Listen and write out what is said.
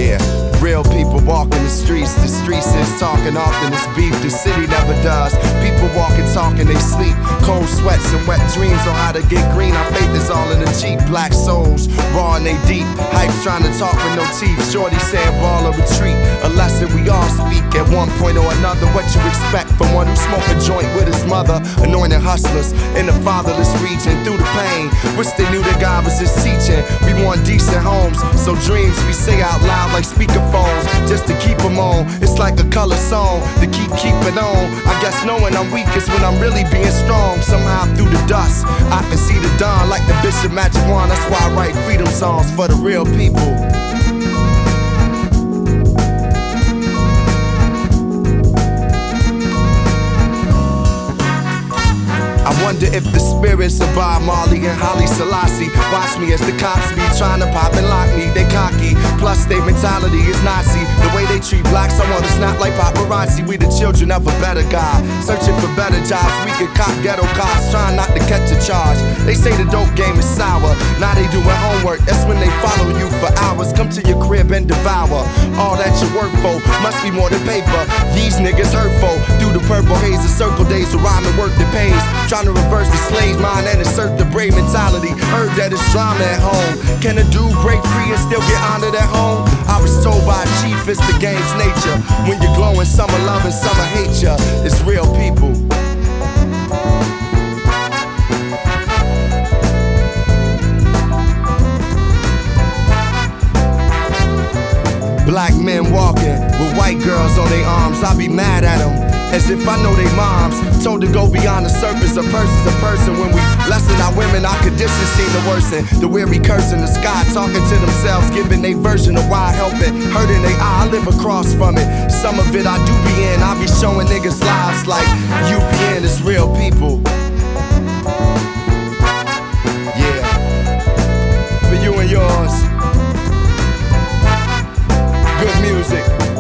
Yeah, real people walking the streets is talking often, it's beef, the city never does. People walking, talking, they sleep, cold sweats and wet dreams on how to get green. Our faith is all in the Jeep, black souls, raw and they deep. Hype's trying to talk with no teeth, shorty saying ball or retreat. A lesson we all speak at one point or another. What you expect from one who smoke a joint with his mother? Anointed hustlers in the fatherless region through the pain. Wish they knew that God was just teaching. We want decent homes, so dreams we say out loud like speakerphones, just to keep them on. It's like a color song to keeping on. I guess knowing I'm weak is when I'm really being strong. Somehow through the dust, I can see the dawn like the Bishop Magic Wand. That's why I write freedom songs for the real people. I wonder if the spirits of Bob Marley and Haile Selassie watch me as the cops be trying to pop and lock me. They cocky, plus their mentality is Nazi. The way they treat blacks, I wanna snap like paparazzi. We the children of a better God, searching for better jobs. We could cop ghetto cops, trying not to catch a charge. They say the dope game is sour, now they doing homework. That's when they follow you for hours. Come to your crib and devour all that you work for. Must be more than paper. These niggas hurtful through the purple haze of circle days of rhyme and work that pays. Trying to reverse the slave mind and insert the brave mentality. Heard that it's drama at home. Can a dude break free and still get honored at home? I was told by a chief it's the game's nature. When you're glowing, some are loving, some are hate ya. It's real people. Black men walking with white girls on their arms. I be mad at them, as if I know they moms. Told to go beyond the surface, a person's a person. When we lessen our women, our conditions seem to worsen. The weary cursing the sky, talking to themselves, giving their version of why helping. Hurting they eye, I live across from it. Some of it I do be in, I be showing niggas lives like UPN is real people. Yeah, for you and yours. Good music.